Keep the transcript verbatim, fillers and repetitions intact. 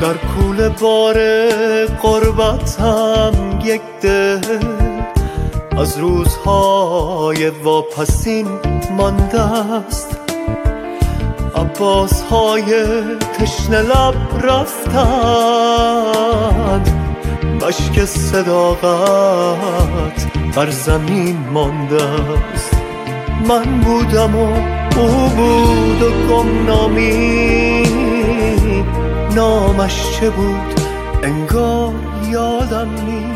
در کوله بار غربتم یک دل از روزهای واپسین مانده است. عباس‌های تشنه لب رفتند، مشک صداقت بر زمین مانده است. من بودم و او بود و گمنامی، نامش چه بود انگار یادم نیست.